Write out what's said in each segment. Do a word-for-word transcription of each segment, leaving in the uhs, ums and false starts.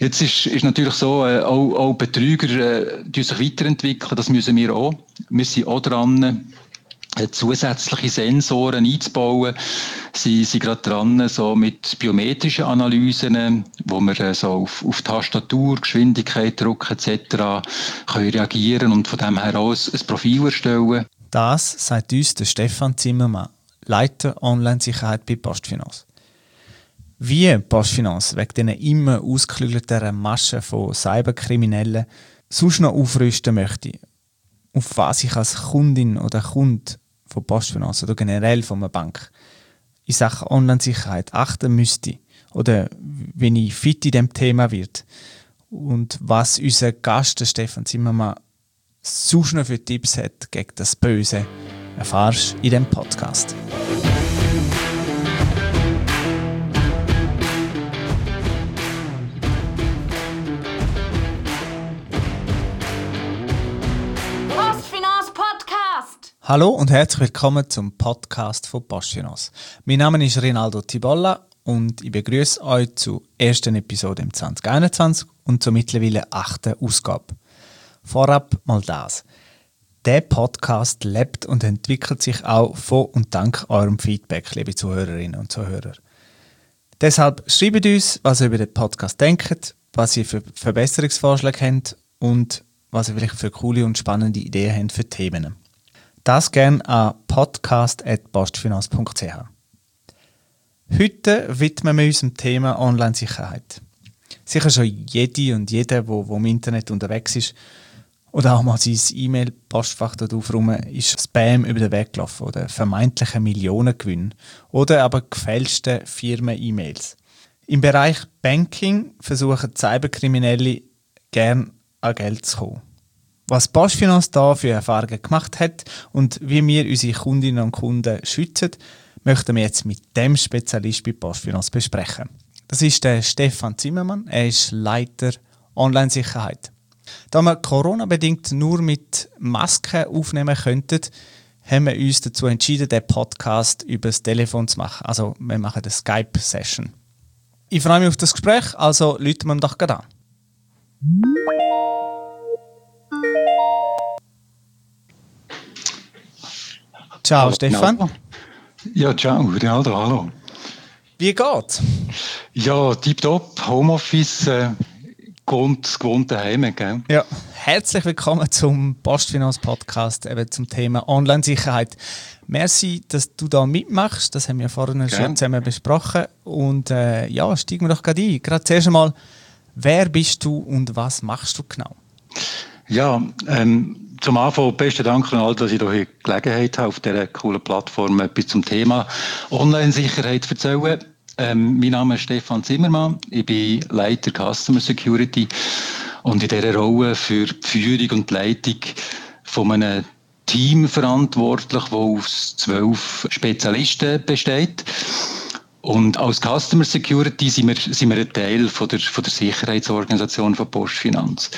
Jetzt ist, ist natürlich so, äh, auch, auch Betrüger äh, die sich weiterentwickeln, das müssen wir auch. Wir sind auch dran, äh, zusätzliche Sensoren einzubauen. Sie sind gerade dran, so mit biometrischen Analysen, wo wir äh, so auf, auf Tastatur, Geschwindigkeit, Druck et cetera können reagieren und von dem her aus ein Profil erstellen. Das sagt uns der Stefan Zimmermann, Leiter Online-Sicherheit bei PostFinance. Wie PostFinance wegen diesen immer ausgeklügelteren Maschen von Cyberkriminellen sonst noch aufrüsten möchte, auf was ich als Kundin oder Kunde von PostFinance oder generell von einer Bank in Sachen Online-Sicherheit achten müsste oder wenn ich fit in diesem Thema wird und was unser Gast der Stefan Zimmermann sonst noch für Tipps hat gegen das Böse, erfahrst du in diesem Podcast. Hallo und herzlich willkommen zum Podcast von PostFinance. Mein Name ist Rinaldo Tibolla und ich begrüße euch zur ersten Episode im zwanzig einundzwanzig und zur mittlerweile achten Ausgabe. Vorab mal das. Der Podcast lebt und entwickelt sich auch von und dank eurem Feedback, liebe Zuhörerinnen und Zuhörer. Deshalb schreibt uns, was ihr über den Podcast denkt, was ihr für Verbesserungsvorschläge habt und was ihr vielleicht für coole und spannende Ideen habt für Themen. Das gerne an podcast at postfinance punkt c h. Heute widmen wir uns dem Thema Online-Sicherheit. Sicher schon jede und jeder, der im Internet unterwegs ist oder auch mal sein E-Mail-Postfach dort aufräumen, ist Spam über den Weg gelaufen oder vermeintliche Millionengewinn oder aber gefälschte Firmen-E-Mails. Im Bereich Banking versuchen Cyberkriminelle gerne an Geld zu kommen. Was PostFinance da für Erfahrungen gemacht hat und wie wir unsere Kundinnen und Kunden schützen, möchten wir jetzt mit dem Spezialist bei PostFinance besprechen. Das ist der Stefan Zimmermann, er ist Leiter Online-Sicherheit. Da wir Corona-bedingt nur mit Masken aufnehmen könnten, haben wir uns dazu entschieden, den Podcast über das Telefon zu machen. Also wir machen eine Skype-Session. Ich freue mich auf das Gespräch, also rufen wir ihn doch gerade an. Ciao, hallo, Stefan. Rinaldo. Ja, ciao, Rinaldo, hallo. Wie geht's? Ja, tipptopp, Homeoffice, äh, gewohnt, gewohnt daheim, gell? Ja, herzlich willkommen zum PostFinance-Podcast, eben zum Thema Online-Sicherheit. Merci, dass du da mitmachst, das haben wir vorhin okay. schon zusammen besprochen. Und äh, ja, steigen wir doch gerade ein. Gerade zuerst einmal, wer bist du und was machst du genau? Ja, ähm, zum Anfang besten Dank, Ronaldo, dass ich hier Gelegenheit habe, auf dieser coolen Plattform etwas zum Thema Online-Sicherheit zu erzählen. Ähm, mein Name ist Stefan Zimmermann, ich bin Leiter Customer Security und in dieser Rolle für die Führung und die Leitung von einem Team verantwortlich, das aus zwölf Spezialisten besteht. Und als Customer Security sind wir, sind wir ein Teil von der, von der Sicherheitsorganisation von PostFinance.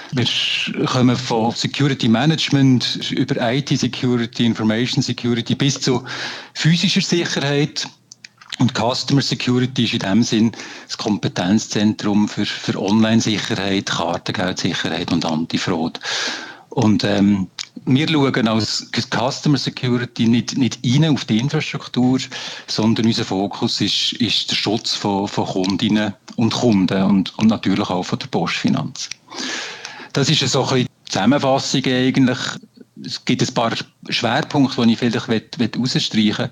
Wir kommen von Security Management über I T Security, Information Security bis zu physischer Sicherheit. Und Customer Security ist in dem Sinn das Kompetenzzentrum für, für Online-Sicherheit, Kartengeldsicherheit und Antifraud. Und ähm, wir schauen als Customer Security nicht, nicht rein auf die Infrastruktur, sondern unser Fokus ist, ist der Schutz von, von Kundinnen und Kunden und, und natürlich auch von der PostFinance. Das ist so eine Zusammenfassung eigentlich. Es gibt ein paar Schwerpunkte, die ich vielleicht herausstreichen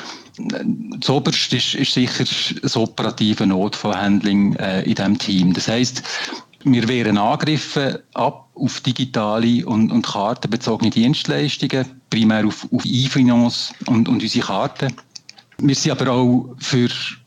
will. Das Oberste ist, ist sicher das operative Notfallhandling äh, in diesem Team. Das heisst, wir wehren Angriffe ab auf digitale und, und kartenbezogene Dienstleistungen, primär auf, auf E-Finance und, und unsere Karten. Wir sind aber auch für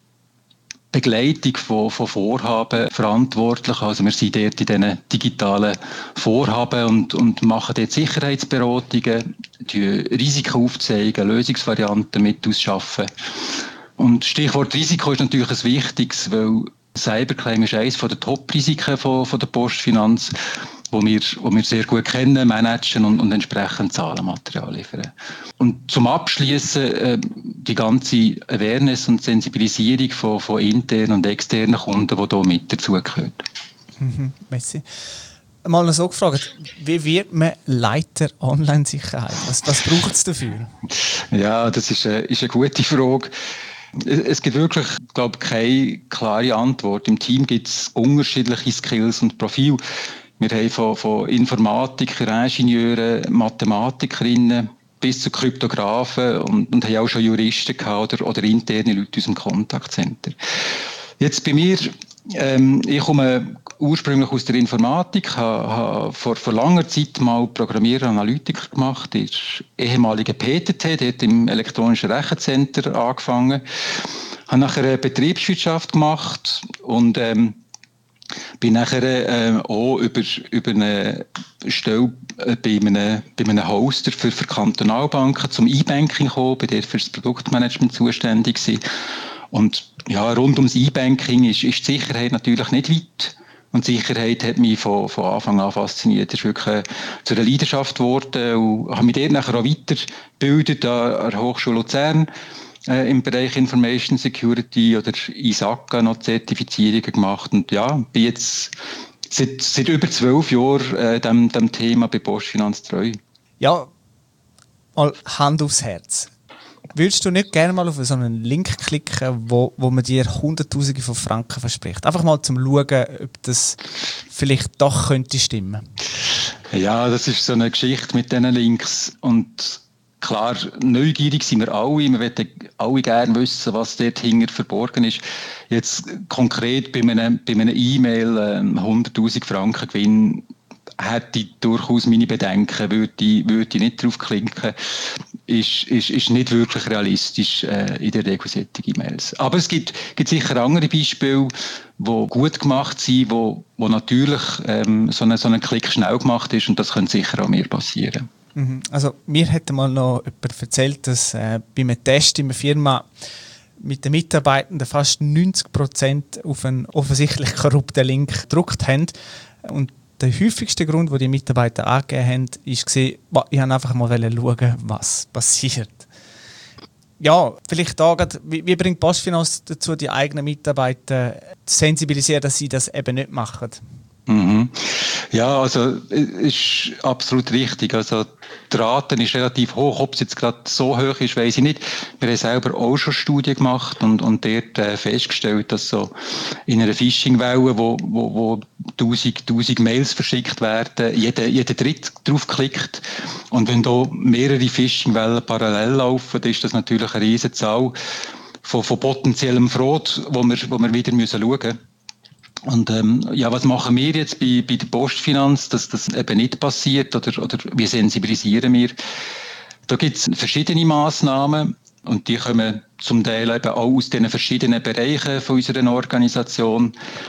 Begleitung von, von Vorhaben verantwortlich. Also wir sind dort in diesen digitalen Vorhaben und, und machen dort Sicherheitsberatungen, Risiken aufzeigen, Lösungsvarianten mit ausschaffen. Und Stichwort Risiko ist natürlich ein wichtiges, weil Cybercrime ist eines der Top-Risiken von, von der PostFinance, wo wir, wo wir sehr gut kennen, managen und, und entsprechend Zahlenmaterial liefern. Und zum Abschließen äh, die ganze Awareness und Sensibilisierung von, von internen und externen Kunden, die hier mit dazugehört. Mhm, merci. Mal noch so gefragt, wie wird man Leiter Online-Sicherheit? Was, was braucht es dafür? Ja, das ist eine, ist eine gute Frage. Es gibt wirklich, glaube ich, keine klare Antwort. Im Team gibt es unterschiedliche Skills und Profile. Wir haben von, von Informatikern, Ingenieuren, Mathematikerinnen bis zu Kryptografen und, und haben auch schon Juristen gehabt oder, oder interne Leute aus dem Kontaktcenter. Jetzt bei mir, ähm, ich komme ursprünglich aus der Informatik, habe, habe vor, vor langer Zeit mal Programmierer, Analytiker gemacht, ist ehemaliger P T T, dort im elektronischen Rechencenter angefangen, habe nachher eine Betriebswirtschaft gemacht und ähm, bin nachher äh, auch über, über eine Stelle äh, bei, einem, bei einem Hoster für, für Kantonalbanken zum E-Banking gekommen, bin dort für das Produktmanagement zuständig gewesen. Und ja, rund ums E-Banking ist, ist die Sicherheit natürlich nicht weit. Und die Sicherheit hat mich von, von Anfang an fasziniert. Das ist wirklich äh, zu einer Leidenschaft geworden und habe mich dort nachher auch weitergebildet an der Hochschule Luzern äh, im Bereich Information Security oder I S A C A noch Zertifizierungen gemacht. Und ja, bin jetzt seit, seit über zwölf Jahren äh, dem, dem Thema bei Postfinanz treu. Ja, mal Hand aufs Herz. Würdest du nicht gerne mal auf so einen Link klicken, wo, wo man dir Hunderttausende von Franken verspricht? Einfach mal zum Schauen, ob das vielleicht doch könnte stimmen. Ja, das ist so eine Geschichte mit diesen Links. Und klar, neugierig sind wir alle. Wir wollen alle gerne wissen, was dort hinter verborgen ist. Jetzt konkret bei einem, bei einem E-Mail äh, hunderttausend Franken Gewinn hätte ich durchaus meine Bedenken, würde ich, würde ich nicht drauf klicken. Ist, ist, ist nicht wirklich realistisch äh, in der Regel solche E-Mails. Aber es gibt, gibt sicher andere Beispiele, die gut gemacht sind, wo, wo natürlich ähm, so, eine, so ein Klick schnell gemacht ist und das könnte sicher auch mir passieren. Mhm. Also mir hat mal noch jemand erzählt, dass äh, bei einem Test in einer Firma mit den Mitarbeitenden fast neunzig Prozent auf einen offensichtlich korrupten Link gedruckt haben und der häufigste Grund, den die Mitarbeiter angegeben haben, war, ich wollte einfach mal schauen, was passiert. Ja, vielleicht da grad, wie, wie bringt Postfinanz dazu, die eigenen Mitarbeiter zu sensibilisieren, dass sie das eben nicht machen? Mhm. Ja, also ist absolut richtig. Also die Rate ist relativ hoch. Ob es jetzt gerade so hoch ist, weiß ich nicht. Wir haben selber auch schon Studien gemacht und, und dort äh, festgestellt, dass so in einer Phishing-Welle, wo, wo, wo tausend, tausend Mails verschickt werden, jeder, jeder Dritt draufklickt. Und wenn da mehrere Phishing-Wellen parallel laufen, dann ist das natürlich eine riesige Zahl von, von potenziellem Fraud, wo wir, wo wir wieder müssen schauen müssen. Und ähm, ja, was machen wir jetzt bei, bei der Postfinanz, dass das eben nicht passiert oder, oder wie sensibilisieren wir? Da gibt es verschiedene Massnahmen und die kommen zum Teil eben auch aus den verschiedenen Bereichen von unserer Organisation.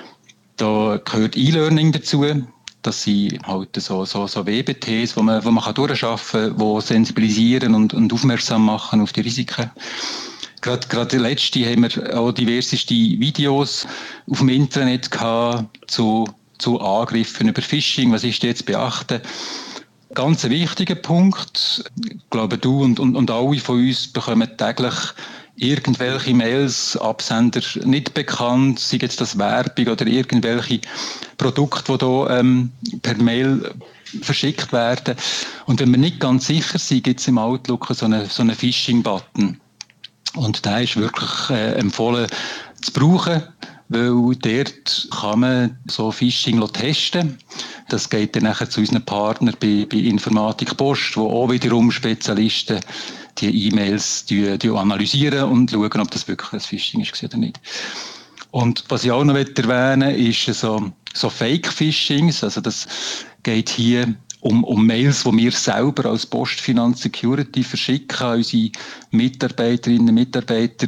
Da gehört E-Learning dazu. Das sind halt so, so, so W B Ts, wo man, wo man durcharbeiten kann, die sensibilisieren und, und aufmerksam machen auf die Risiken. Gerade, gerade letzte haben wir auch diverseste Videos auf dem Internet gehabt zu, zu Angriffen über Phishing. Was ist jetzt zu beachten? Ganz ein wichtiger Punkt. Ich glaube, du und, und, und alle von uns bekommen täglich irgendwelche Mails, Absender nicht bekannt, sei jetzt das Werbung oder irgendwelche Produkte, die da ähm, per Mail verschickt werden. Und wenn wir nicht ganz sicher sind, gibt es im Outlook so einen so eine Phishing-Button. Und der ist wirklich äh, empfohlen zu brauchen, weil dort kann man so Phishing testen. Das geht dann nachher zu unseren Partnern bei, bei Informatik Post, wo auch wiederum Spezialisten die E-Mails die, die analysieren und schauen, ob das wirklich ein Phishing ist oder nicht. Und was ich auch noch erwähnen möchte, ist so, so Fake-Phishings. Also das geht hier Um, um Mails, die wir selber als Postfinanz Security verschicken an unsere Mitarbeiterinnen und Mitarbeiter,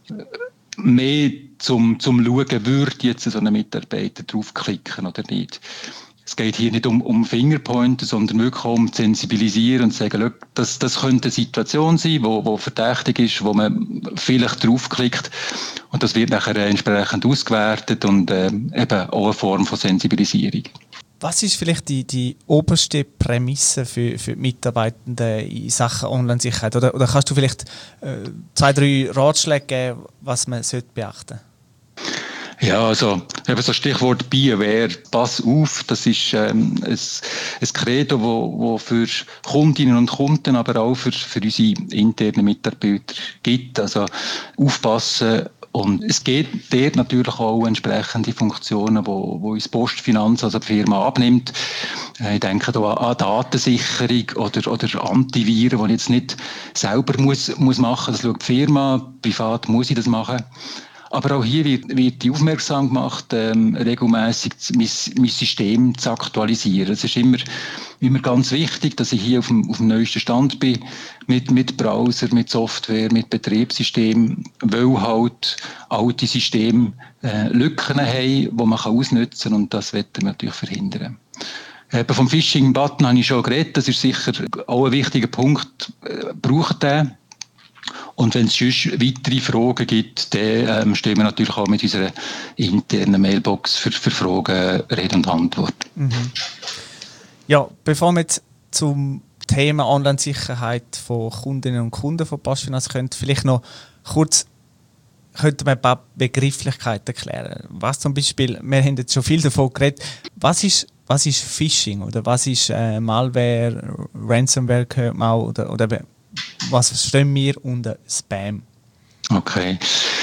mehr zum, zum Schauen, würde jetzt so ein Mitarbeiter draufklicken oder nicht. Es geht hier nicht um, um Fingerpointer, sondern wirklich um zu sensibilisieren und zu sagen, das, das könnte eine Situation sein, wo, wo verdächtig ist, wo man vielleicht draufklickt. Und das wird nachher entsprechend ausgewertet und äh, eben auch eine Form von Sensibilisierung. Was ist vielleicht die, die oberste Prämisse für, für die Mitarbeitenden in Sachen Online-Sicherheit? Oder, oder kannst du vielleicht äh, zwei, drei Ratschläge geben, was man sollte beachten? Ja, also eben so Stichwort Be Aware, pass auf, das ist ähm, ein, ein Credo, wo, wo für Kundinnen und Kunden, aber auch für, für unsere internen Mitarbeiter gibt. Also aufpassen. Und es geht dort natürlich auch entsprechende Funktionen, wo, wo uns Postfinanz, also die Firma, abnimmt. Ich denke da an Datensicherung oder, oder Antiviren, die ich jetzt nicht selber muss, muss machen. Das schaut die Firma, privat muss ich das machen. Aber auch hier wird, wird die aufmerksam gemacht, ähm, regelmäßig mein, mein System zu aktualisieren. Es ist immer, immer ganz wichtig, dass ich hier auf dem, auf dem neuesten Stand bin, mit, mit Browser, mit Software, mit Betriebssystem, weil halt alte Systeme äh, Lücken haben, die man kann ausnutzen kann, und das wollen wir natürlich verhindern. Eben vom Phishing-Button habe ich schon geredet, das ist sicher auch ein wichtiger Punkt. Äh, braucht der? Und wenn es sonst weitere Fragen gibt, dann ähm, stehen wir natürlich auch mit unserer internen Mailbox für, für Fragen Rede und Antwort. Mhm. Ja, bevor wir jetzt zum Thema Online-Sicherheit von Kundinnen und Kunden von Postfinanz kommen, vielleicht noch kurz könnte man ein paar Begrifflichkeiten erklären. Was zum Beispiel, wir haben jetzt schon viel davon geredet, was ist, was ist Phishing oder was ist äh, Malware, Ransomware gehört man auch, oder, oder was verstehen wir unter Spam? Okay.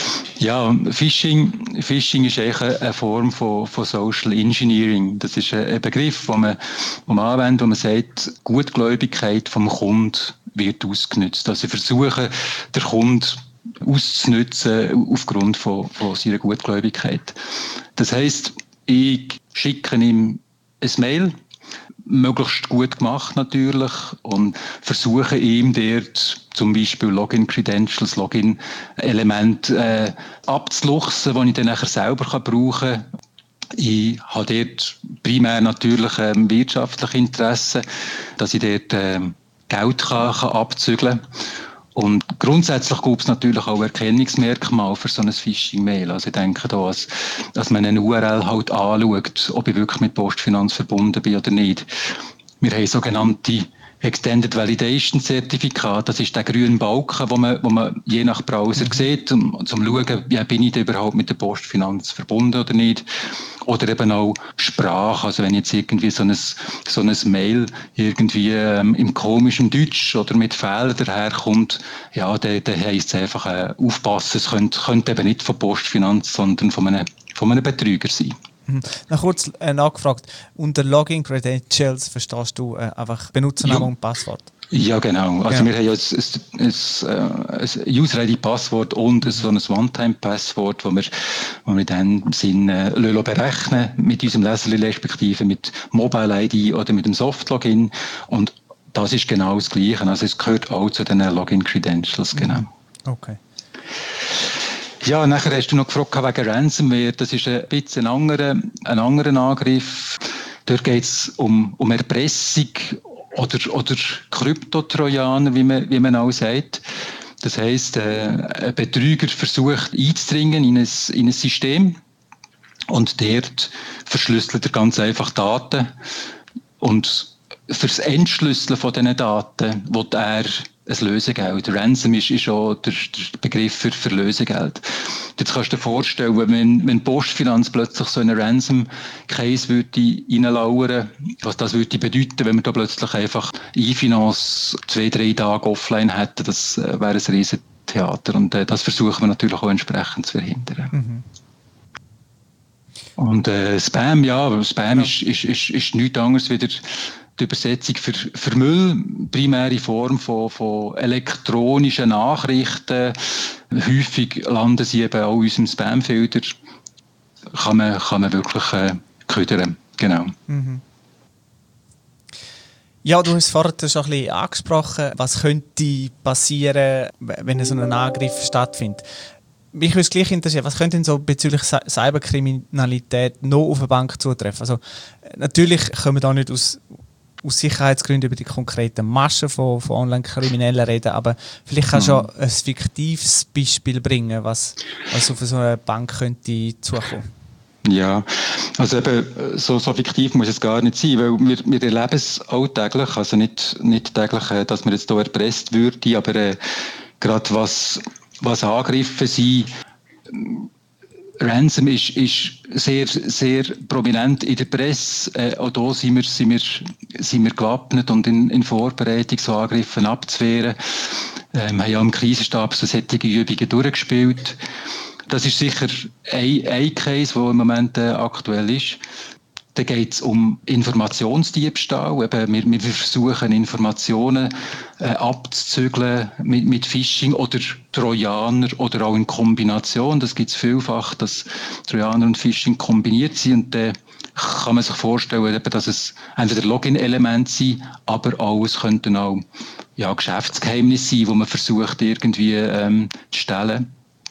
Ja, Phishing, Phishing ist eigentlich eine Form von, von Social Engineering. Das ist ein Begriff, den man, den man anwendet, wo man sagt, die Gutgläubigkeit vom Kunden wird ausgenutzt. Also versuchen, den Kunden auszunutzen aufgrund von, von seiner Gutgläubigkeit. Das heisst, ich schicke ihm ein Mail, möglichst gut gemacht natürlich, und versuche ihm dort zum Beispiel Login-Credentials, Login-Elemente äh, abzuluchsen, die ich dann nachher selber kann brauchen kann. Ich habe dort primär natürlich ähm, wirtschaftliche Interessen, dass ich dort ähm, Geld kann, kann abzügeln kann. Und grundsätzlich gibt es natürlich auch Erkennungsmerkmale für so ein Phishing-Mail. Also ich denke da, dass, dass man eine U R L halt anschaut, ob ich wirklich mit Postfinanz verbunden bin oder nicht. Wir haben sogenannte Extended Validation Zertifikat. Das ist der grüne Balken, wo man, wo man je nach Browser mhm. sieht, um, um zu schauen, ja, bin ich überhaupt mit der Postfinanz verbunden oder nicht. Oder eben auch Sprache. Also wenn jetzt irgendwie so ein, so ein Mail irgendwie ähm, im komischen Deutsch oder mit Fehlern daherkommt, ja, dann, dann heisst es einfach äh, aufpassen. Es könnte, könnte eben nicht von Postfinanz, sondern von einem, von einem Betrüger sein. Mhm. Noch kurz äh, nachgefragt, unter Login Credentials verstehst du äh, einfach Benutzername ja. und Passwort? Ja, genau. Also ja. wir haben ja ein, ein, ein User-I D-Passwort und mhm. so ein One-Time-Passwort, das wir, wo wir in diesem Sinne äh, berechnen mit unserem Leserli, respektive mit Mobile-I D oder mit dem Soft-Login. Und das ist genau das Gleiche. Also es gehört auch zu den Login-Credentials, genau. Okay. Ja, nachher hast du noch gefragt wegen Ransomware. Das ist ein bisschen ein anderer, ein anderer Angriff. Dort geht es um, um Erpressung oder, oder Kryptotrojaner, wie man, wie man auch sagt. Das heisst, äh, ein Betrüger versucht einzudringen in ein, in ein System und dort verschlüsselt er ganz einfach Daten. Und fürs Entschlüsseln von diesen Daten will er ein Lösegeld. Ransom ist, ist auch der, der Begriff für, für Lösegeld. Jetzt kannst du dir vorstellen, wenn, wenn Postfinanz plötzlich so einen Ransom-Case würde reinlauern, was das würde bedeuten, wenn wir da plötzlich einfach E-Finance zwei, drei Tage offline hätten, das wäre ein riesen Theater. Und äh, das versuchen wir natürlich auch entsprechend zu verhindern. Mhm. Und äh, Spam, ja, Spam ja. Ist, ist, ist, ist nichts anderes wie die Übersetzung für, für Müll, primäre Form von, von elektronischen Nachrichten. Häufig landen sie eben auch in unserem Spamfilter. Kann man, kann man wirklich äh, ködern. Genau. Mhm. Ja, du hast vorhin schon ein bisschen angesprochen, was könnte passieren, wenn so ein Angriff stattfindet. Mich würde es gleich interessieren, was könnte denn so bezüglich Cyberkriminalität noch auf eine Bank zutreffen? Also, natürlich können wir da nicht aus, aus Sicherheitsgründen über die konkreten Maschen von, von Online-Kriminellen reden, aber vielleicht kannst du mhm. ein fiktives Beispiel bringen, was, was auf so eine Bank könnte zukommen. Ja, also eben, so, so fiktiv muss es gar nicht sein, weil wir, wir erleben es alltäglich, also nicht, nicht täglich, dass man jetzt hier erpresst würde, aber äh, gerade was, was Angriffe sind, Ransom ist, ist sehr, sehr prominent in der Presse. Äh, auch da sind wir, sind wir, sind wir gewappnet und in, in Vorbereitung, so Angriffe abzuwehren. Äh, wir haben ja im Krisenstab so solche Übungen durchgespielt. Das ist sicher ein, ein Case, der im Moment äh, aktuell ist. Da geht es um Informationsdiebstahl. Eben, wir, wir versuchen, Informationen äh, abzuzügeln mit, mit Phishing oder Trojaner oder auch in Kombination. Das gibt es vielfach, dass Trojaner und Phishing kombiniert sind. Und dann äh, kann man sich vorstellen, eben, dass es entweder Login-Elemente sind, aber auch, es könnten auch ja, Geschäftsgeheimnisse sein, die man versucht, irgendwie ähm, zu stellen.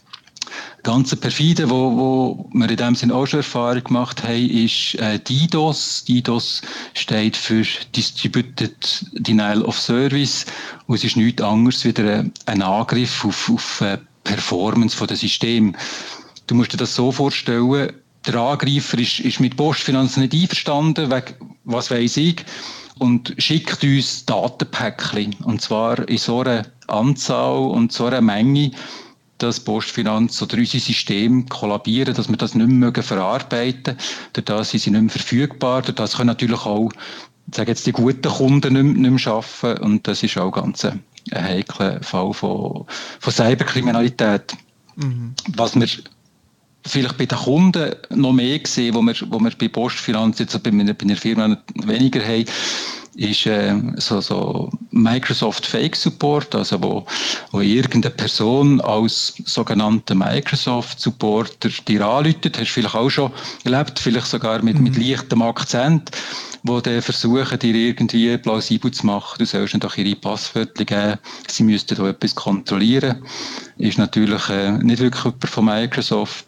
Ganze perfide, wo, wo wir in dem Sinne auch schon Erfahrung gemacht haben, ist äh, DDoS. DDoS steht für Distributed Denial of Service und es ist nichts anderes wie ein, ein Angriff auf, auf äh, Performance von dem System. Du musst dir das so vorstellen, der Angreifer ist, ist mit Postfinanz nicht einverstanden, wegen, was weiss ich, und schickt uns Datenpäckchen. Und zwar in so einer Anzahl und so einer Menge, dass Postfinanz oder unsere Systeme kollabieren, dass wir das nicht mehr verarbeiten können. Dadurch sind sie nicht mehr verfügbar. Dadurch können natürlich auch, sagen jetzt, die guten Kunden nicht mehr, nicht mehr arbeiten. Und das ist auch ganz ein, ein heikler Fall von, von Cyberkriminalität. Mhm. Was wir vielleicht bei den Kunden noch mehr sehen, wo wir, wo wir bei Postfinanz jetzt bei einer, bei einer Firma weniger haben, ist äh, so, so Microsoft Fake Support, also wo, wo irgendeine Person als sogenannter Microsoft Supporter dir anruft, hast du vielleicht auch schon erlebt, vielleicht sogar mit, mhm. mit leichtem Akzent, wo die versuchen, dir irgendwie plausibel zu machen, du sollst ihnen doch ihre Passwörter geben, sie müssten da etwas kontrollieren. Ist natürlich äh, nicht wirklich jemand von Microsoft.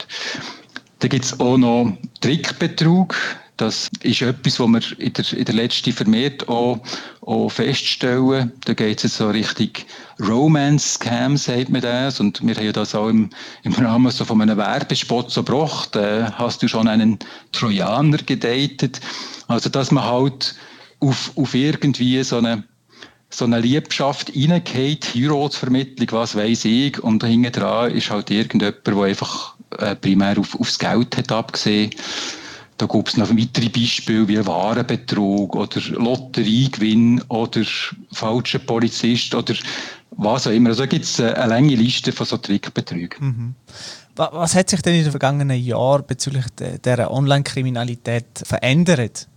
Da gibt es auch noch Trickbetrug. Das ist etwas, was wir in der, in der letzten vermehrt auch, auch feststellen. Da geht es jetzt so richtig Romance-Scam, sagt man das. Und wir haben ja das auch im, im Rahmen so von einem Werbespot so gebracht. Äh, hast du schon einen Trojaner gedatet? Also, dass man halt auf, auf irgendwie so eine, so eine Liebschaft reingeht, Heiratsvermittlung, was weiss ich. Und hinten dran ist halt irgendjemand, der einfach äh, primär auf, aufs Geld hat abgesehen. Da gibt es noch weitere Beispiele wie Warenbetrug oder Lotteriegewinn oder falscher Polizist oder was auch immer. Also da gibt es eine lange Liste von so Trickbetrügen. Mhm. Was hat sich denn in den vergangenen Jahren bezüglich dieser Online-Kriminalität verändert?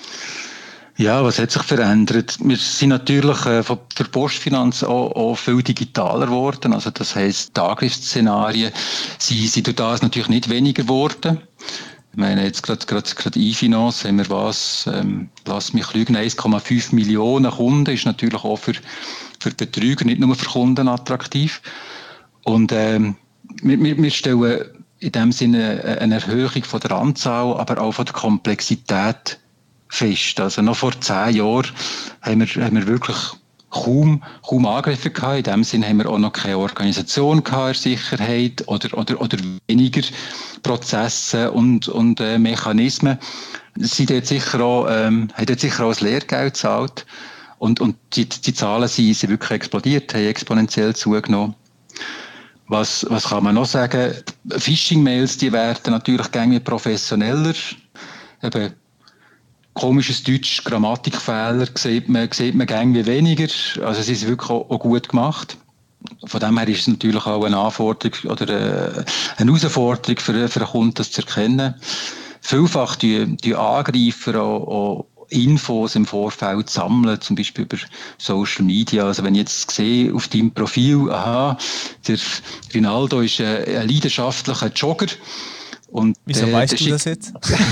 Ja, was hat sich verändert? Wir sind natürlich äh, von der Postfinanz auch, auch viel digitaler geworden. Also das heisst, die Angriffsszenarien sind, sind durch das natürlich nicht weniger geworden. Ich meine, jetzt gerade, gerade, gerade E-Finance haben wir was, ähm, lass mich lügen, eins Komma fünf Millionen Kunden, ist natürlich auch für, für Betrüger, nicht nur für Kunden attraktiv. Und ähm, wir, wir stellen in dem Sinne eine Erhöhung von der Anzahl, aber auch von der Komplexität fest. Also noch vor zehn Jahren haben wir, haben wir wirklich kaum, kaum Angriffe gehabt. In dem Sinne haben wir auch noch keine Organisation gehabt, Sicherheit oder, oder, oder weniger Prozesse und, und äh, Mechanismen. Sie dort sicher auch, ähm, haben dort sicher auch das Lehrgeld gezahlt. Und, und die, die Zahlen sind, sind wirklich explodiert, haben exponentiell zugenommen. Was, was kann man noch sagen? Phishing-Mails, die werden natürlich gängig professioneller. Eben, komisches Deutsch, Grammatikfehler sieht man, sieht man gängig weniger. Also es ist wirklich auch, auch gut gemacht. Von dem her ist es natürlich auch eine Anforderung oder eine Herausforderung für, für einen Kunden, das zu erkennen. Vielfach die, die Angreifer auch, auch Infos im Vorfeld sammeln, zum Beispiel über Social Media. Also wenn ich jetzt sehe auf deinem Profil, aha, der Rinaldo ist ein, ein leidenschaftlicher Jogger. Und wieso der, weißt der du schick... das jetzt?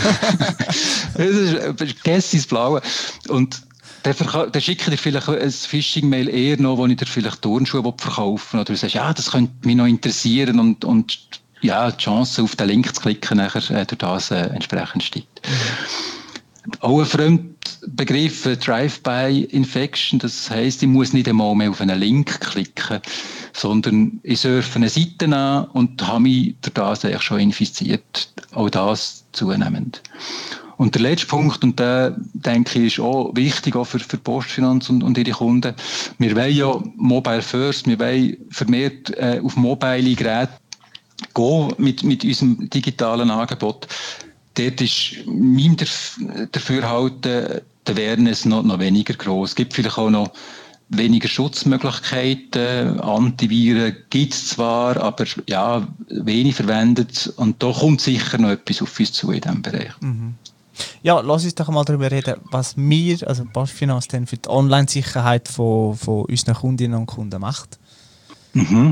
Vergiss ins Blaue. Und der, verka- der schickt dir vielleicht ein Phishing-Mail eher noch, wo ich dir vielleicht Turnschuhe verkaufen will. Oder du sagst, ja, das könnte mich noch interessieren und, und ja, die Chance auf den Link zu klicken nachher äh, durch das äh, entsprechend steigt. Mhm. Auch ein Fremdbegriff, äh, Drive-by-Infection, das heisst, ich muss nicht einmal mehr auf einen Link klicken, sondern ich surfe eine Seite an und habe mich durch das eigentlich schon infiziert. Auch das zunehmend. Und der letzte Punkt, und der, denke ich, ist auch wichtig, auch für, für Postfinanz und, und ihre Kunden. Wir wollen ja Mobile First, wir wollen vermehrt äh, auf mobile Geräte gehen mit, mit unserem digitalen Angebot. Dort ist mein Dafürhalten der Awareness noch, noch weniger gross. Es gibt vielleicht auch noch weniger Schutzmöglichkeiten. Antiviren gibt es zwar, aber ja, wenig verwendet. Und da kommt sicher noch etwas auf uns zu in diesem Bereich. Mhm. Ja, lass uns doch mal darüber reden, was wir, also Postfinance, denn für die Online-Sicherheit von, von unseren Kundinnen und Kunden macht. Mhm.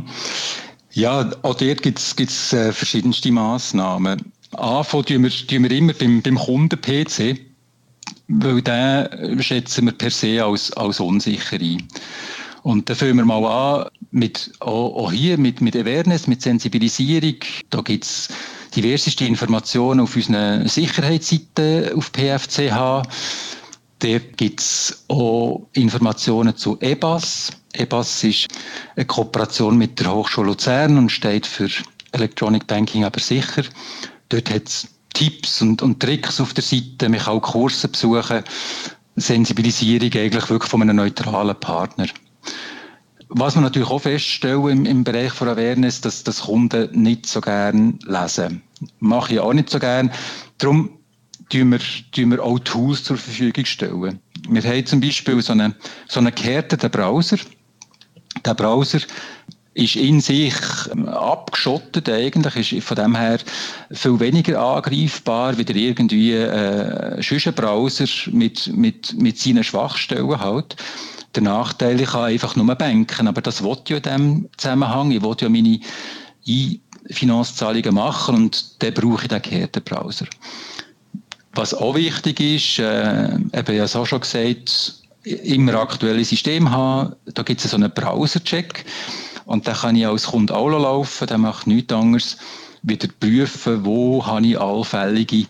Ja, auch dort gibt es äh, verschiedenste Massnahmen. Anfangen tun wir, tun wir immer beim, beim Kunden-P C, weil den schätzen wir per se als, als unsicher ein. Und da fangen wir mal an, mit, auch, auch hier mit, mit Awareness, mit Sensibilisierung. Da gibt es diverseste Informationen auf unseren Sicherheitsseiten auf P F C H. Dort gibt es auch Informationen zu E B A S. E B A S ist eine Kooperation mit der Hochschule Luzern und steht für Electronic Banking aber sicher. Dort hat es Tipps und, und Tricks auf der Seite. Man kann auch Kurse besuchen. Sensibilisierung eigentlich wirklich von einem neutralen Partner. Was wir natürlich auch feststellen im, im Bereich von Awareness, dass das Kunden nicht so gerne lesen. Mache ich auch nicht so gerne. Darum tun wir, tun wir auch Tools zur Verfügung stellen. Wir haben zum Beispiel so einen, so einen gehärteten Browser. Der Browser ist in sich abgeschottet eigentlich, ist von dem her viel weniger angreifbar, wie der irgendwie äh, sonst ein Browser mit, mit, mit seinen Schwachstellen halt. Der Nachteil, ich kann einfach nur banken, aber das will ich ja in diesem Zusammenhang. Ich will ja meine E-Finanzzahlungen machen und dann brauche ich den gehärteten Browser. Was auch wichtig ist, äh, eben, ich habe es auch schon gesagt, immer aktuelle System haben, da gibt es so einen Browser-Check und den kann ich als Kunde auch laufen, der macht nichts anderes, wieder prüfen, wo habe ich allfällige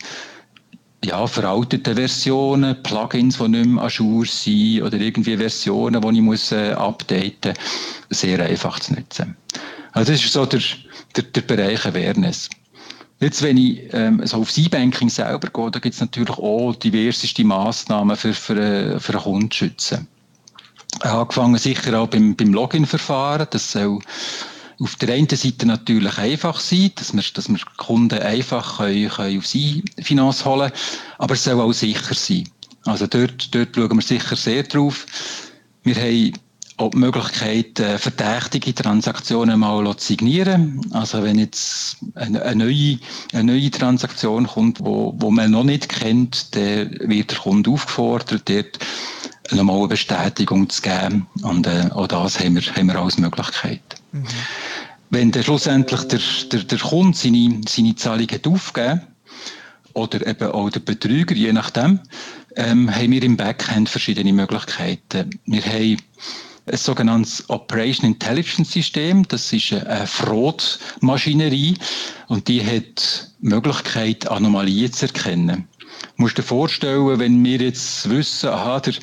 ja, veraltete Versionen, Plugins, die nicht mehr à jour sind oder irgendwie Versionen, die ich muss, äh, updaten muss, sehr einfach zu nutzen. Also das ist so der, der, der Bereich Awareness. Jetzt, wenn ich ähm, so aufs E-Banking selber gehe, da gibt es natürlich auch diverseste Massnahmen für, für, für einen Kunden zu schützen. Angefangen sicher auch beim, beim Login-Verfahren. Das soll auf der einen Seite natürlich einfach sein, dass wir, dass wir Kunden einfach können, können auf E-Finanz holen, aber es soll auch sicher sein. Also dort, dort schauen wir sicher sehr drauf. Wir haben auch die Möglichkeit, verdächtige Transaktionen mal zu signieren. Also wenn jetzt eine, eine, neue, eine neue Transaktion kommt, wo, wo man noch nicht kennt, dann wird der Kunde aufgefordert, dort nochmal eine Bestätigung zu geben. Und äh, auch das haben wir, haben wir als Möglichkeit. Mhm. Wenn dann schlussendlich der, der, der Kunde seine, seine Zahlung hat aufgegeben oder eben auch der Betrüger, je nachdem, ähm, haben wir im Backend verschiedene Möglichkeiten. Wir haben ein sogenanntes Operation Intelligence System, das ist eine Fraud-Maschinerie und die hat die Möglichkeit, Anomalien zu erkennen. Du musst dir vorstellen, wenn wir jetzt wissen, aha, der,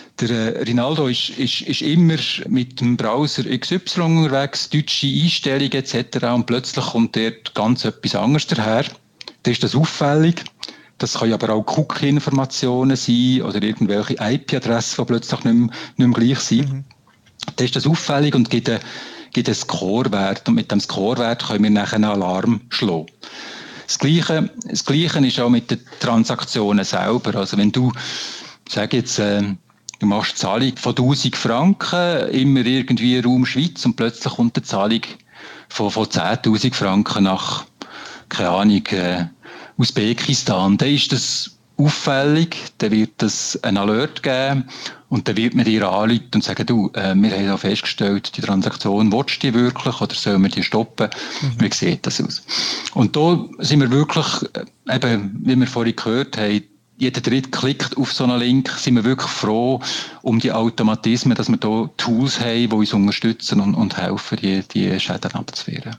der Rinaldo ist, ist, ist immer mit dem Browser X Y unterwegs, deutsche Einstellungen et cetera und plötzlich kommt dort ganz etwas anderes daher, dann ist das auffällig. Das können aber auch Cookie-Informationen sein oder irgendwelche I P-Adressen, die plötzlich nicht mehr, nicht mehr gleich sind. Mhm. Dann ist das auffällig und gibt einen, gibt einen Scorewert. Und mit dem Scorewert können wir nachher einen Alarm schlagen. Das Gleiche, das Gleiche ist auch mit den Transaktionen selber. Also wenn du, sag jetzt, äh, du machst eine Zahlung von tausend Franken, immer irgendwie Raum Schweiz und plötzlich kommt eine Zahlung von, von zehntausend Franken nach, keine Ahnung, äh, Usbekistan, dann ist das auffällig, dann wird es einen Alert geben und dann wird man dir anrufen und sagen, du, äh, wir haben ja festgestellt, die Transaktion, willst du die wirklich oder sollen wir die stoppen? Mhm. Wie sieht das aus? Und da sind wir wirklich, äh, eben, wie wir vorhin gehört haben, jeder Dritte klickt auf so einen Link, sind wir wirklich froh um die Automatismen, dass wir da Tools haben, die uns unterstützen und, und helfen, die, die Schäden abzuwehren.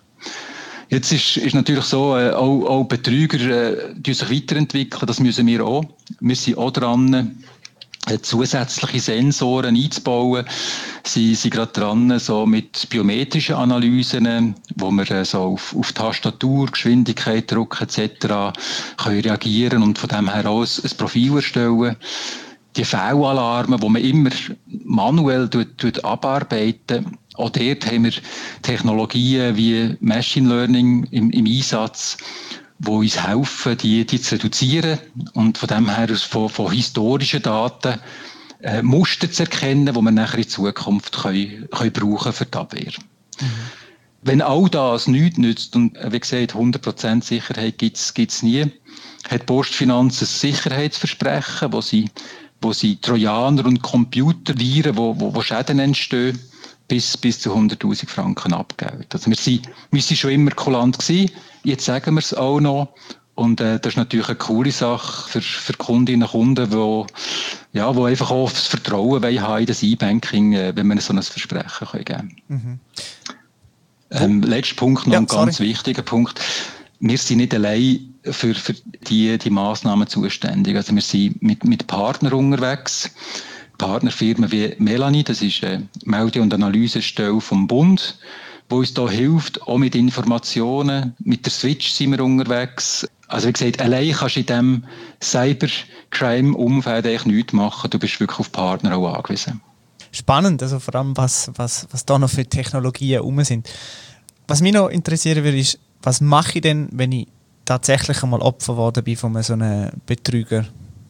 Jetzt ist, ist natürlich so, äh, auch, auch Betrüger äh, die sich weiterentwickeln, das müssen wir auch. Wir sind auch dran, äh, zusätzliche Sensoren einzubauen. Sie sind gerade dran, so mit biometrischen Analysen, wo wir äh, so auf, auf Tastatur, Geschwindigkeit, Druck et cetera können reagieren und von dem her auch ein Profil erstellen. Die Fehlalarme, die man immer manuell tut, tut abarbeiten, Auch dort haben wir Technologien wie Machine Learning im, im Einsatz, die uns helfen, die, die zu reduzieren und von dem her von, von historischen Daten äh, Muster zu erkennen, die wir nachher in Zukunft können, können brauchen für die Abwehr. Mhm. Wenn all das nichts nützt, und wie gesagt, hundert Prozent Sicherheit gibt es nie, hat Postfinanz ein Sicherheitsversprechen, wo sie, wo sie Trojaner und Computerviren, wo, wo, wo Schäden entstehen, bis, bis zu hunderttausend Franken abgelten. Also wir sind, wir sind schon immer kulant gewesen, jetzt sagen wir es auch noch. Und äh, das ist natürlich eine coole Sache für, für Kundinnen und Kunden, die ja, wo einfach auch das Vertrauen haben in das E-Banking, äh, wenn wir so ein Versprechen können geben können. Mhm. Ähm, letzter Punkt, noch ja, ein ganz sorry. wichtiger Punkt. Wir sind nicht allein für, für die, die Massnahmen zuständig. Also wir sind mit, mit Partnern unterwegs. Partnerfirmen wie Melanie, das ist eine Melde- und Analysestelle vom Bund, die uns da hilft, auch mit Informationen. Mit der Switch sind wir unterwegs. Also wie gesagt, allein kannst du in diesem Cybercrime-Umfeld eigentlich nichts machen. Du bist wirklich auf Partner auch angewiesen. Spannend, also vor allem, was, was, was da noch für Technologien herum sind. Was mich noch interessieren würde, ist, was mache ich denn, wenn ich tatsächlich einmal Opfer geworden bin von so einem Betrüger?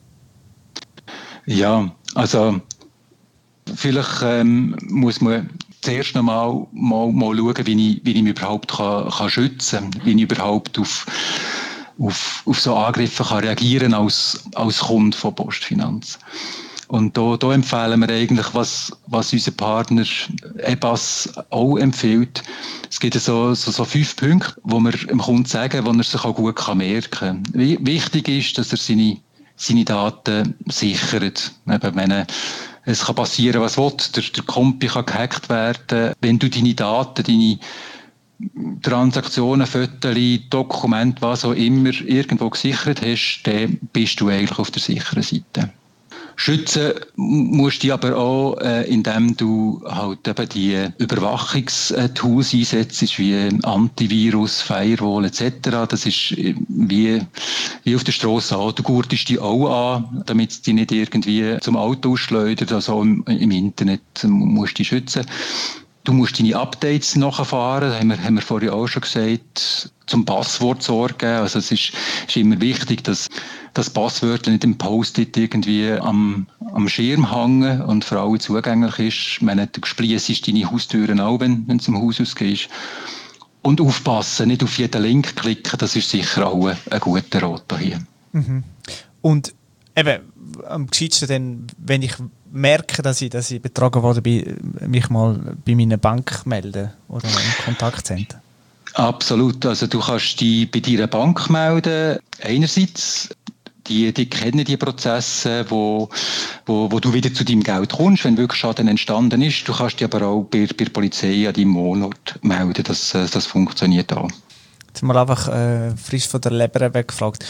Ja, also vielleicht ähm, muss man zuerst noch mal, mal, mal schauen, wie ich, wie ich mich überhaupt kann, kann schützen kann, wie ich überhaupt auf, auf, auf so Angriffe kann reagieren als, als Kunde von Postfinanz. Und da, da empfehlen wir eigentlich, was, was unser Partner E B A S auch empfiehlt. Es gibt so, so, so fünf Punkte, wo wir dem Kunden sagen, wo er sich auch gut merken kann. Wichtig ist, dass er seine, seine Daten sichert. Eben, wenn er, es kann passieren, was will. Der, der Kompi kann gehackt werden. Wenn du deine Daten, deine Transaktionen, Fotos, Dokumente, was auch immer, irgendwo gesichert hast, dann bist du eigentlich auf der sicheren Seite. Schützen musst du dich aber auch, äh, indem du halt eben die Überwachungstools einsetzt, wie Antivirus, Firewall et cetera. Das ist wie, wie auf der Strasse auch. Du gurtest die auch an, damit es dich nicht irgendwie zum Auto schleudert. Also im, im Internet musst du dich schützen. Du musst deine Updates nachfahren, haben wir, haben wir vorhin auch schon gesagt, zum Passwort sorgen. Also es ist, ist immer wichtig, dass das Passwörter nicht im Post-it irgendwie am, am Schirm hängen und für alle zugänglich ist. Ich meine, du schließt deine Haustüren auch, wenn, wenn du zum Haus ausgehst. Und aufpassen, nicht auf jeden Link klicken, das ist sicher auch ein, ein guter Rat hier. Mhm. Und eben, am gescheitsten dann, wenn ich merke, dass ich, dass ich betrogen worden bin, mich mal bei meiner Bank melden oder in Kontakt senden? Absolut. Also du kannst dich bei deiner Bank melden. Einerseits, die, die kennen die Prozesse, wo, wo, wo du wieder zu deinem Geld kommst, wenn wirklich Schaden entstanden ist. Du kannst dich aber auch bei, bei der Polizei an deinem Wohnort melden. Das, das funktioniert auch. Jetzt mal einfach äh, frisch von der Leber weggefragt.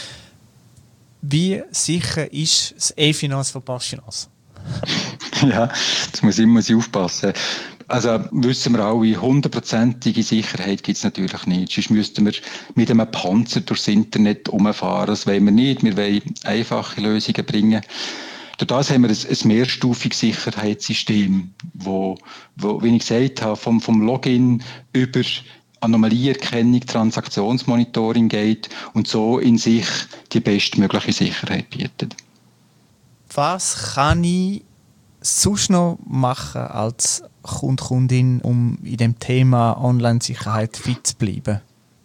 Wie sicher ist das E-Finanz von Postfinanz? Ja, das muss immer aufpassen. Also wissen wir alle, hundertprozentige Sicherheit gibt es natürlich nicht. Sonst müssten wir mit einem Panzer durchs Internet umfahren. Das wollen wir nicht. Wir wollen einfache Lösungen bringen. Durch das haben wir ein, ein mehrstufiges Sicherheitssystem, wo, wo, wie ich gesagt habe, vom, vom Login über Anomalieerkennung, Transaktionsmonitoring geht und so in sich die bestmögliche Sicherheit bietet. Was kann ich sonst noch machen als Kunde, Kundin, um in dem Thema Online-Sicherheit fit zu bleiben?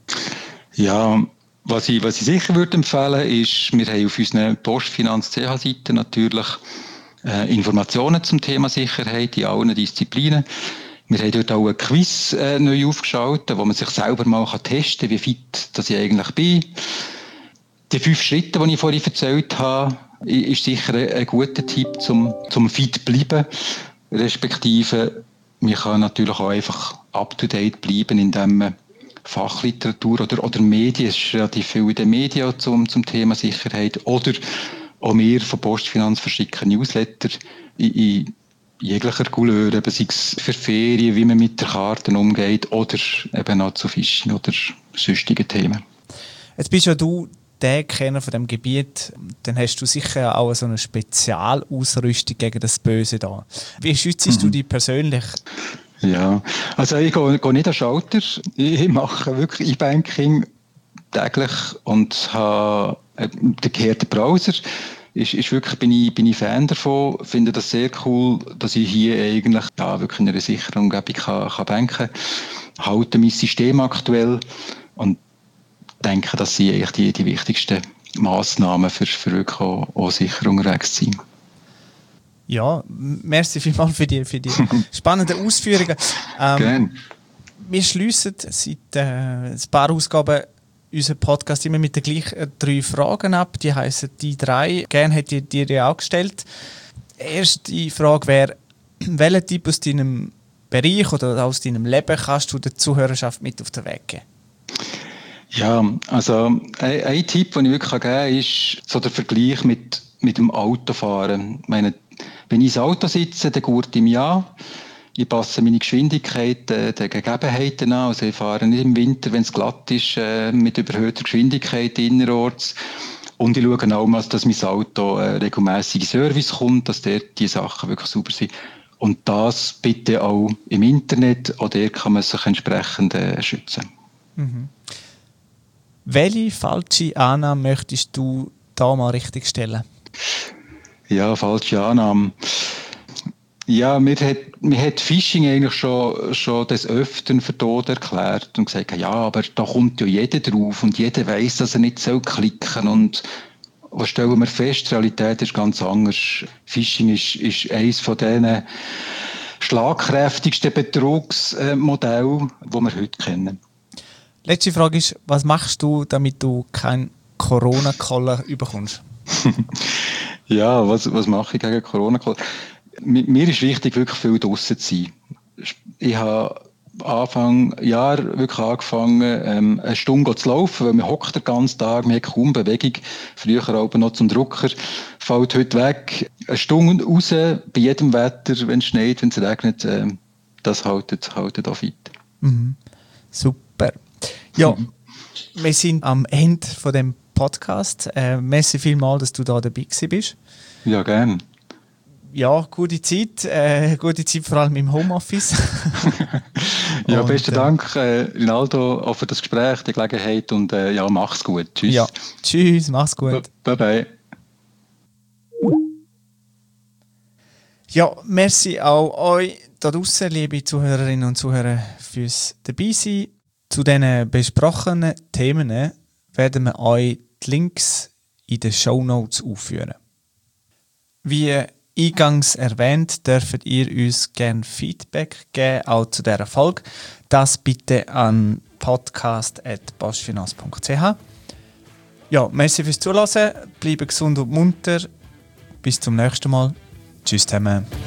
Ja, was ich, was ich sicher würde empfehlen, ist, wir haben auf unserer Postfinanz-C H-Seite natürlich äh, Informationen zum Thema Sicherheit in allen Disziplinen. Wir haben dort auch ein Quiz äh, neu aufgeschaltet, wo man sich selber mal kann testen kann, wie fit dass ich eigentlich bin. Die fünf Schritte, die ich vorhin erzählt habe, ist sicher ein guter Tipp, zum, zum fit bleiben. Respektive, man kann natürlich auch einfach up-to-date bleiben, indem man Fachliteratur oder, oder Medien, es ist relativ viel in den Medien zum, zum Thema Sicherheit, oder auch wir von Postfinanz verschicken Newsletter in, in jeglicher Couleur, eben sei es für Ferien, wie man mit den Karten umgeht, oder eben auch zu Phishing oder sonstigen Themen. Jetzt bist ja du der Kenner von dem Gebiet, dann hast du sicher auch so eine Spezialausrüstung gegen das Böse da. Wie schützt mhm. du dich persönlich? Ja, also ich gehe, gehe nicht an Schalter. Ich mache wirklich E-Banking täglich und habe den gekehrten Browser. Ist, ist wirklich, bin ich, bin ich Fan davon, finde das sehr cool, dass ich hier eigentlich ja, wirklich in einer sicheren Umgebung kann, kann banken kann. Halte mein System aktuell und denke, das sind eigentlich die, die wichtigsten Massnahmen für, für wirklich auch, auch sicher unterwegs zu sein. Ja, merci vielmals für die, für die spannenden Ausführungen. Ähm, Gerne. Wir schliessen seit äh, ein paar Ausgaben unseren Podcast immer mit den gleichen drei Fragen ab. Die heissen die drei. Gerne hätte ich dir ja auch gestellt. Die erste Frage wäre, welchen Tipp aus deinem Bereich oder aus deinem Leben kannst du der Zuhörerschaft mit auf den Weg geben? Ja, also ein, ein Tipp, den ich wirklich geben kann, ist so der Vergleich mit, mit dem Autofahren. Ich meine, wenn ich ins Auto sitze, dann gurt ich mich an. Ich passe meine Geschwindigkeit äh, den Gegebenheiten an. Also ich fahre nicht im Winter, wenn es glatt ist, äh, mit überhöhter Geschwindigkeit innerorts. Und ich schaue auch mal, dass mein Auto äh, regelmässig in Service kommt, dass dort die Sachen wirklich sauber sind. Und das bitte auch im Internet. Auch der kann man sich entsprechend äh, schützen. Mhm. Welche falsche Annahme möchtest du da mal richtig stellen? Ja, falsche Annahme. Ja, mir hat, mir hat Phishing eigentlich schon, schon des Öfteren für tot erklärt und gesagt, ja, aber da kommt ja jeder drauf und jeder weiss, dass er nicht so klicken und was stellen wir fest, die Realität ist ganz anders. Phishing ist, ist eines von diesen schlagkräftigsten Betrugsmodellen, die wir heute kennen. Letzte Frage ist, was machst du, damit du kein Corona-Koller bekommst? Ja, was, was mache ich gegen Corona-Koller? Mir ist wichtig, wirklich viel draussen zu sein. Ich habe Anfang Jahr wirklich angefangen, ähm, eine Stunde zu laufen, weil man hockt den ganzen Tag, man hat kaum Bewegung. Früher aber noch zum Drucker, fällt heute weg. Eine Stunde raus, bei jedem Wetter, wenn es schneit, wenn es regnet, äh, das haltet, haltet auch fit. Mhm. Super. Ja, mhm. Wir sind am Ende von dem Podcast. Äh, merci vielmals, dass du da dabei gewesen bist. Ja, gerne. Ja, gute Zeit. Äh, gute Zeit vor allem im Homeoffice. Ja, und, besten äh, Dank, äh, Rinaldo, auch für das Gespräch, die Gelegenheit und äh, ja, mach's gut. Tschüss. Ja, tschüss, mach's gut. Bye bye. Ja, merci auch euch da draussen, liebe Zuhörerinnen und Zuhörer, fürs Dabeisein. Zu diesen besprochenen Themen werden wir euch die Links in den Shownotes aufführen. Wie eingangs erwähnt, dürft ihr uns gerne Feedback geben, auch zu dieser Folge. Das bitte an podcast at boschfinanz punkt c h. Ja, merci fürs Zuhören, bleibt gesund und munter. Bis zum nächsten Mal. Tschüss zusammen.